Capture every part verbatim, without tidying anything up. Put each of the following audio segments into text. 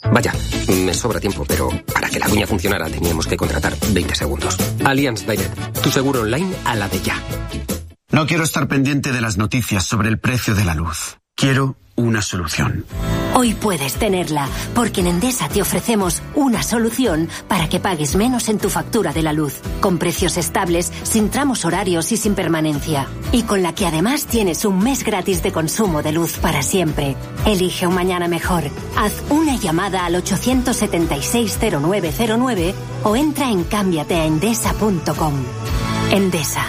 Vaya, me sobra tiempo, pero para que la cuña funcionara teníamos que contratar veinte segundos. Allianz Direct, tu seguro online a la de ya. No quiero estar pendiente de las noticias sobre el precio de la luz. Quiero una solución. Hoy puedes tenerla, porque en Endesa te ofrecemos una solución para que pagues menos en tu factura de la luz, con precios estables, sin tramos horarios y sin permanencia. Y con la que además tienes un mes gratis de consumo de luz para siempre. Elige un mañana mejor. Haz una llamada al ochocientos setenta y seis cero nueve cero nueve o entra en cámbiate a endesa punto com. Endesa.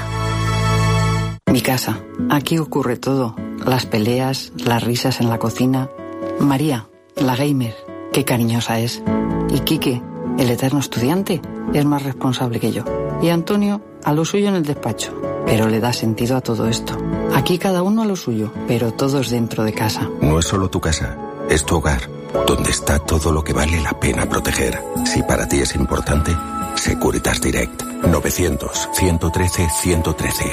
Mi casa. Aquí ocurre todo. Las peleas, las risas en la cocina. María, la gamer, qué cariñosa es. Y Quique, el eterno estudiante, es más responsable que yo. Y Antonio, a lo suyo en el despacho. Pero le da sentido a todo esto. Aquí cada uno a lo suyo, pero todos dentro de casa. No es solo tu casa, es tu hogar, donde está todo lo que vale la pena proteger. Si para ti es importante, Securitas Direct. novecientos, ciento trece, ciento trece.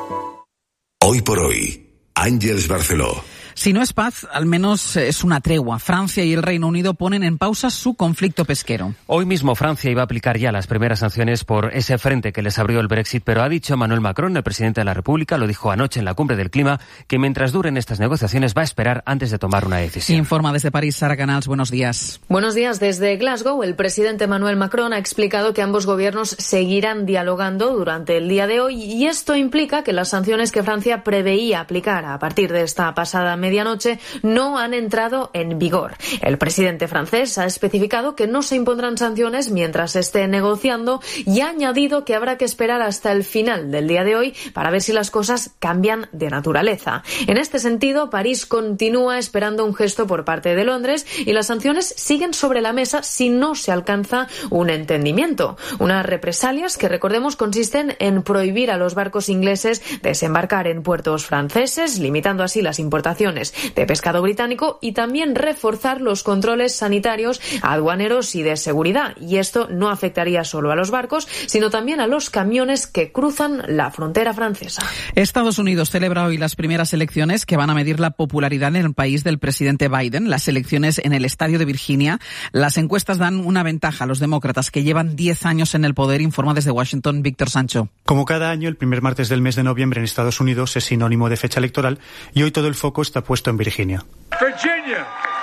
Hoy por hoy, Àngels Barceló. Si no es paz, al menos es una tregua. Francia y el Reino Unido ponen en pausa su conflicto pesquero. Hoy mismo Francia iba a aplicar ya las primeras sanciones por ese frente que les abrió el Brexit, pero ha dicho Emmanuel Macron, el presidente de la República, lo dijo anoche en la Cumbre del Clima, que mientras duren estas negociaciones va a esperar antes de tomar una decisión. Informa desde París, Sara Canals, buenos días. Buenos días. Desde Glasgow, el presidente Emmanuel Macron ha explicado que ambos gobiernos seguirán dialogando durante el día de hoy y esto implica que las sanciones que Francia preveía aplicar a partir de esta pasada medianoche no han entrado en vigor. El presidente francés ha especificado que no se impondrán sanciones mientras se esté negociando y ha añadido que habrá que esperar hasta el final del día de hoy para ver si las cosas cambian de naturaleza. En este sentido, París continúa esperando un gesto por parte de Londres y las sanciones siguen sobre la mesa si no se alcanza un entendimiento. Unas represalias que, recordemos, consisten en prohibir a los barcos ingleses desembarcar en puertos franceses, limitando así las importaciones de pescado británico y también reforzar los controles sanitarios, aduaneros y de seguridad. Y esto no afectaría solo a los barcos, sino también a los camiones que cruzan la frontera francesa. Estados Unidos celebra hoy las primeras elecciones que van a medir la popularidad en el país del presidente Biden. Las elecciones en el estadio de Virginia. Las encuestas dan una ventaja a los demócratas que llevan diez años en el poder, informa desde Washington Víctor Sancho. Como cada año, el primer martes del mes de noviembre en Estados Unidos es sinónimo de fecha electoral y hoy todo el foco está puesto en Virginia. Virginia.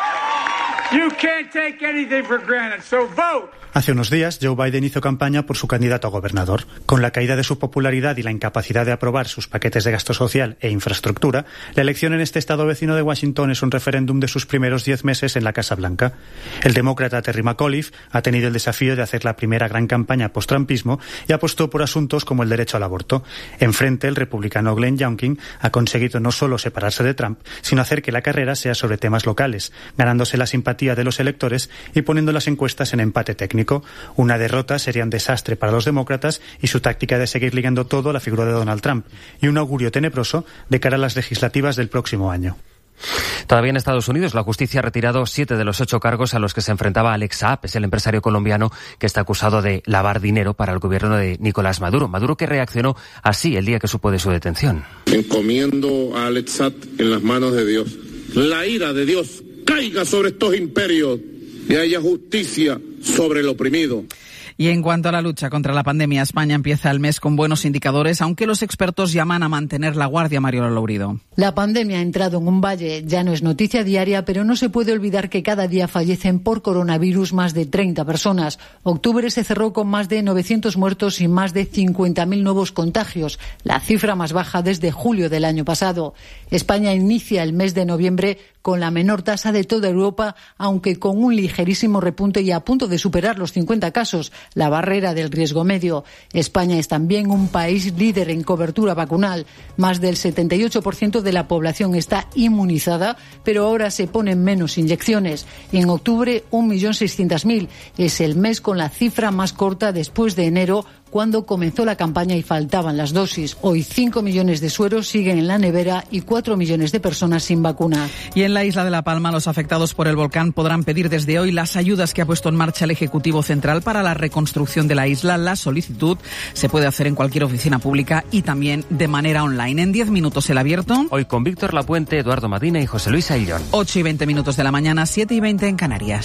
You can't take anything for granted, so vote. Hace unos días, Joe Biden hizo campaña por su candidato a gobernador. Con la caída de su popularidad y la incapacidad de aprobar sus paquetes de gasto social e infraestructura, la elección en este estado vecino de Washington es un referéndum de sus primeros diez meses en la Casa Blanca. El demócrata Terry McAuliffe ha tenido el desafío de hacer la primera gran campaña post-trumpismo y apostó por asuntos como el derecho al aborto. Enfrente, el republicano Glenn Youngkin ha conseguido no solo separarse de Trump, sino hacer que la carrera sea sobre temas locales, ganándose la simpatía de los electores y poniendo las encuestas en empate técnico. Una derrota sería un desastre para los demócratas y su táctica de seguir ligando todo a la figura de Donald Trump, y un augurio tenebroso de cara a las legislativas del próximo año. Todavía en Estados Unidos, la justicia ha retirado siete de los ocho cargos a los que se enfrentaba Alex Saab, es el empresario colombiano que está acusado de lavar dinero para el gobierno de Nicolás Maduro. Maduro que reaccionó así el día que supo de su detención. Encomiendo a Alex Saab en las manos de Dios. La ira de Dios caiga sobre estos imperios y haya justicia sobre el oprimido. Y en cuanto a la lucha contra la pandemia, España empieza el mes con buenos indicadores, aunque los expertos llaman a mantener la guardia, Mariola Lourido. La pandemia ha entrado en un valle, ya no es noticia diaria, pero no se puede olvidar que cada día fallecen por coronavirus más de treinta personas. Octubre se cerró con más de novecientos muertos y más de cincuenta mil nuevos contagios, la cifra más baja desde julio del año pasado. España inicia el mes de noviembre con la menor tasa de toda Europa, aunque con un ligerísimo repunte y a punto de superar los cincuenta casos, la barrera del riesgo medio. España es también un país líder en cobertura vacunal. Más del setenta y ocho por ciento de la población está inmunizada, pero ahora se ponen menos inyecciones. En octubre, un millón seiscientos mil. Es el mes con la cifra más corta después de enero, cuando comenzó la campaña y faltaban las dosis. Hoy cinco millones de sueros siguen en la nevera y cuatro millones de personas sin vacunar. Y en la isla de La Palma, los afectados por el volcán podrán pedir desde hoy las ayudas que ha puesto en marcha el Ejecutivo Central para la reconstrucción de la isla. La solicitud se puede hacer en cualquier oficina pública y también de manera online. En diez minutos el abierto. Hoy con Víctor Lapuente, Eduardo Madina y José Luis Aillón. ocho y veinte minutos de la mañana, siete y veinte en Canarias.